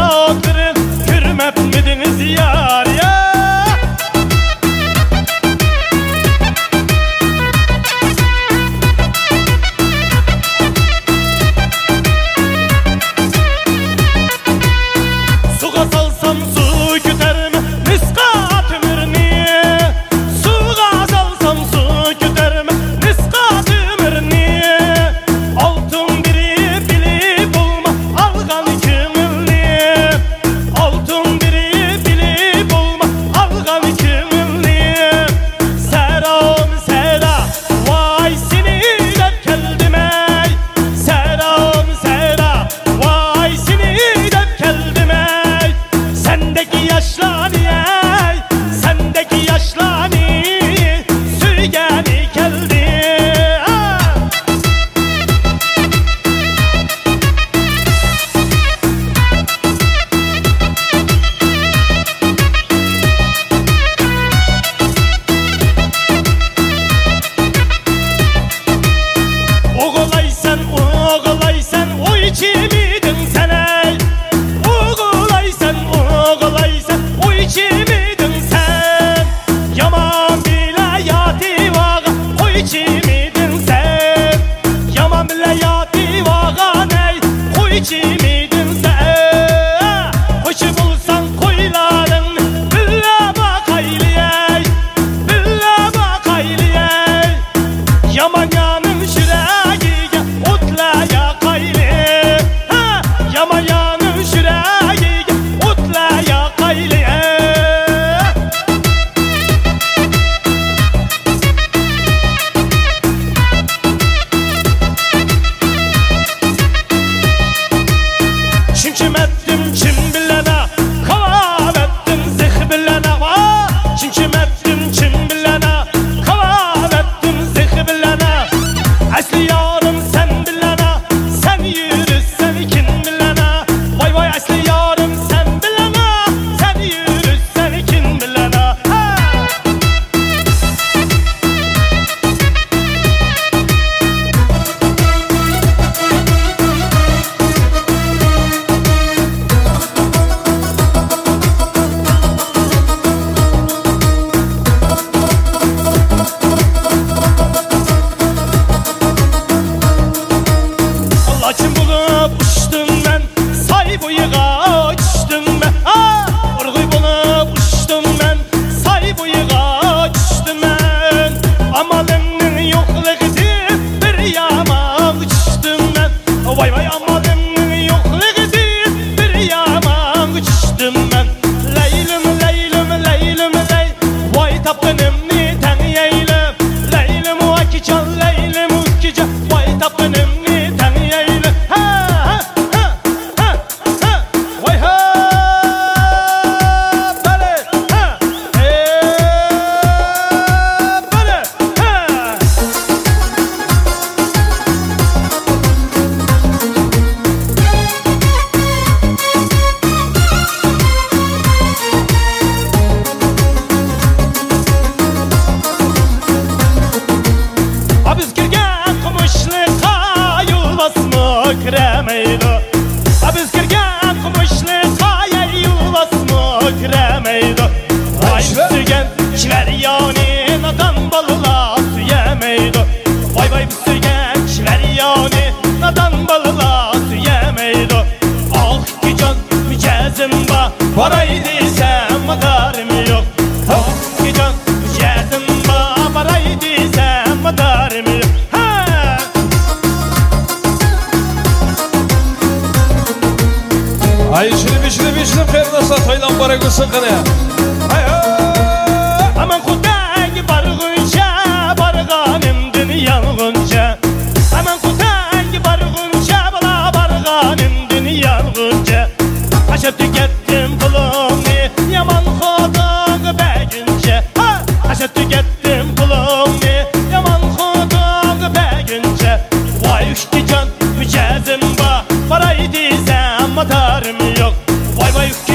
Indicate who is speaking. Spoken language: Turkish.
Speaker 1: oturun Hürmet midiniz yar ya. Suğa salsam su küter mi miskat ömürni? Suğa salsam su küter mi miskat ömürni? Altın biri bilip olma algan kümülni. Altın biri bilip olma algan kümülni. Seram sera vay seni dep keldim ey. Seram sera vay seni dep keldim ey. Sendeki yaşlar ey, sendeki yaşlar süygeni geldi. Oğulaysan, oğulaysan, o içimiydin sen ey. Oğulaysan, oğulaysan, o içimiydin sen. Yaman bile yati vağa, o içimiydin sen. Yaman bile yati vağa ney, o içimiydin sen. Hoş bulsan koyların, billa bak ayliyey, billa bak ayliyey. Yaman yanın şüreğiye otlaya kayli. Yaman yanın şüreğiye otlaya kayli. Çim ettim çim bilene, kavam ettim zih bilene. Çim ettim çim bilene, kavam ettim zih bilene. Asli yarım sen bilene, sen yürü sen kim bilene. Vay vay asli yarım sen bilene, sen yürü sen kim bilene. Laçın bulup uçtum ben, say boyuğa uçtum ben. Urguy bulup uçtum ben, say boyuğa uçtum ben. Amalımın yokluğudur, bir yaman uçtum ben. Vay vay amalımın yokluğudur, bir yaman uçtum ben. Leylim, leylim, leylim, ley, vay tapınımni ten yeylem. Leylim vakican, leylim ukican, vay tapınımni ten yeylem. Vay ha, böyle, böyle, Abiz girgen kımışlığa yuvasını kıremeydi. Abiz girgen kımışlığa yuvasını kıremeydi. Vay sügen çiver yani nadan balıla süyemeydi. Vay vay sügen çiver yani nadan balıla süyemeydi. Ah ki can mücezim ba, parayı desem madarım yok. Ah ki can mücezim ba, parayı desem madarım yok.
Speaker 2: Ay şunu Ferdas'a toylan bara gülsün kıraya.
Speaker 1: Aman kutangi bargunca, barganim dünyangunca. Aman kutangi bargunca, bala barganim dünyangunca. Aşıp tükettim pulumni, yaman kodağ begince. Aşıp tükettim pulumni, yaman kodağ begince. Vay üçtü can mücezim ba, parayı dizem matarım yok. Vay vay